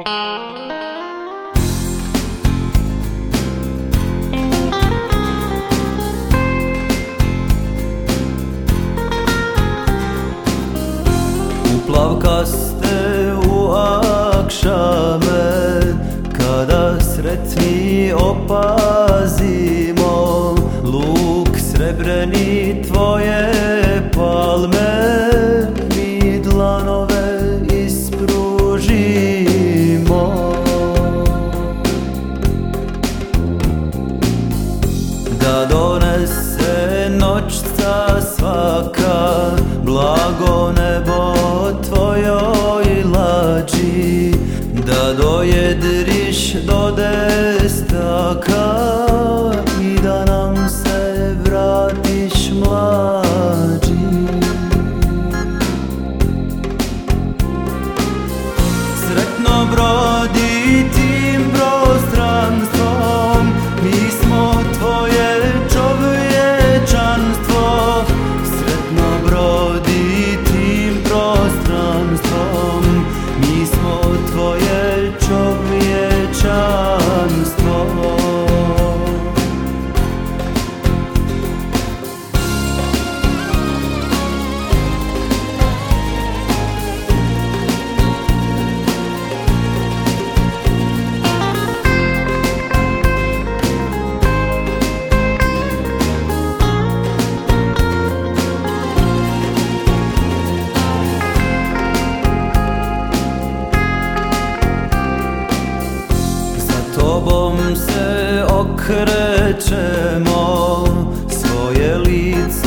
Plavkaste u akšame, kada sretni opazimo luk srebreni tvoje palme, mi dlanove ispružimo. Da donese noćca svaka blago nebo tvojoj lađi, da dojedriš do destaka i da nam se vratiš mlađi. Sretno brodi tim prostranstvom, mi smo tvoje čovječanstvo. Sretno brodi tim prostranstvom, mi smo tvoje čovječanstvo. Tobom se okrećemo, svoje lice